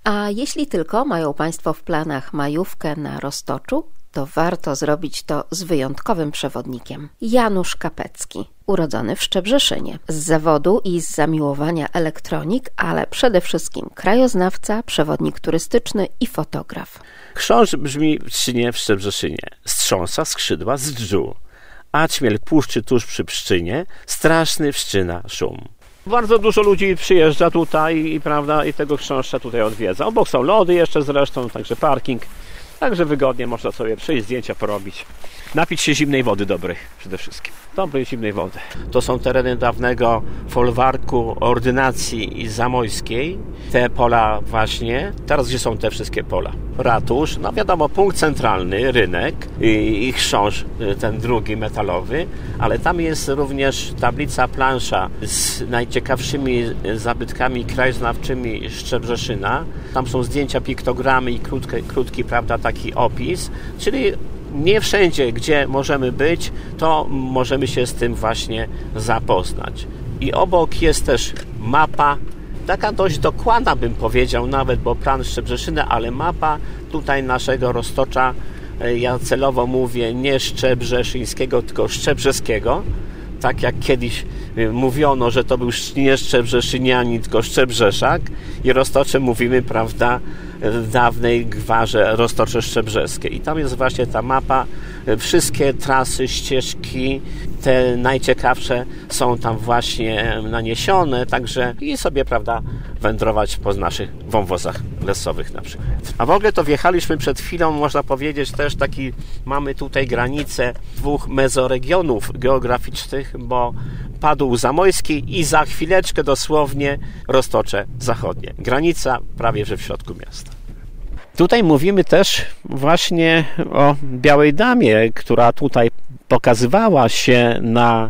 A jeśli tylko mają Państwo w planach majówkę na Roztoczu, to warto zrobić to z wyjątkowym przewodnikiem. Janusz Kapecki, urodzony w Szczebrzeszynie. Z zawodu i z zamiłowania elektronik, ale przede wszystkim krajoznawca, przewodnik turystyczny i fotograf. Chrząszcz brzmi w Trzcinie w Szczebrzeszynie. Strząsa skrzydła z dżdżu, a ćmiel puszczy tuż przy Pszczynie, straszny wszczyna szum. Bardzo dużo ludzi przyjeżdża tutaj i tego chrząszcza tutaj odwiedza. Obok są lody jeszcze zresztą, także parking. Także wygodnie można sobie przyjść, zdjęcia porobić. Napić się zimnej wody dobrej przede wszystkim. Dobrej, zimnej wody. To są tereny dawnego folwarku ordynacji zamojskiej. Te pola właśnie. Teraz gdzie są te wszystkie pola? Ratusz, no wiadomo, punkt centralny, rynek i chrząszcz, ten drugi metalowy, ale tam jest również tablica plansza z najciekawszymi zabytkami krajoznawczymi Szczebrzeszyna. Tam są zdjęcia, piktogramy i krótki, prawda, taki opis, czyli nie wszędzie, gdzie możemy być, to możemy się z tym właśnie zapoznać. I obok jest też mapa, taka dość dokładna bym powiedział nawet, bo plan Szczebrzeszyna, ale mapa tutaj naszego Roztocza, ja celowo mówię nie szczebrzeszyńskiego, tylko szczebrzeskiego, tak jak kiedyś mówiono, że to był nie Szczebrzeszynianin, tylko Szczebrzeszak i Roztocze mówimy, prawda, w dawnej gwarze Roztocze Szczebrzeskie. I tam jest właśnie ta mapa, wszystkie trasy, ścieżki, te najciekawsze są tam właśnie naniesione, także i sobie, prawda, wędrować po naszych wąwozach lesowych na przykład. A w ogóle to wjechaliśmy przed chwilą, można powiedzieć też mamy tutaj granicę dwóch mezoregionów geograficznych, bo Padół Zamojski i za chwileczkę dosłownie Roztocze Zachodnie. Granica prawie że w środku miasta. Tutaj mówimy też właśnie o Białej Damie, która tutaj pokazywała się na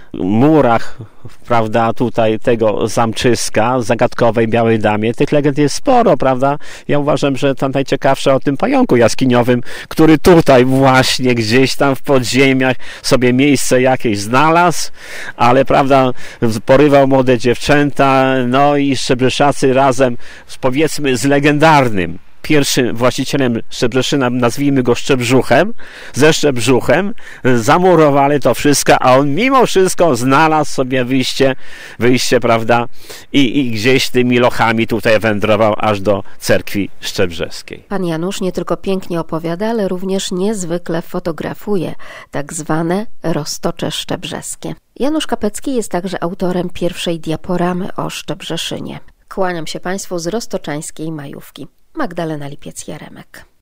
murach, prawda, tutaj tego zamczyska, zagadkowej Białej Damie. Tych legend jest sporo, prawda? Ja uważam, że tam najciekawsza o tym pająku jaskiniowym, który tutaj właśnie gdzieś tam w podziemiach sobie miejsce jakieś znalazł, ale, prawda, porywał młode dziewczęta, no i Szczebrzeszacy razem, powiedzmy, z legendarnym pierwszym właścicielem Szczebrzeszyna, nazwijmy go ze Szczebrzuchem, zamurowali to wszystko, a on mimo wszystko znalazł sobie wyjście, prawda, i gdzieś tymi lochami tutaj wędrował aż do cerkwi szczebrzeskiej. Pan Janusz nie tylko pięknie opowiada, ale również niezwykle fotografuje tak zwane Roztocze Szczebrzeskie. Janusz Kapecki jest także autorem pierwszej diaporamy o Szczebrzeszynie. Kłaniam się Państwu z roztoczańskiej majówki. Magdalena Lipiec-Jaremek.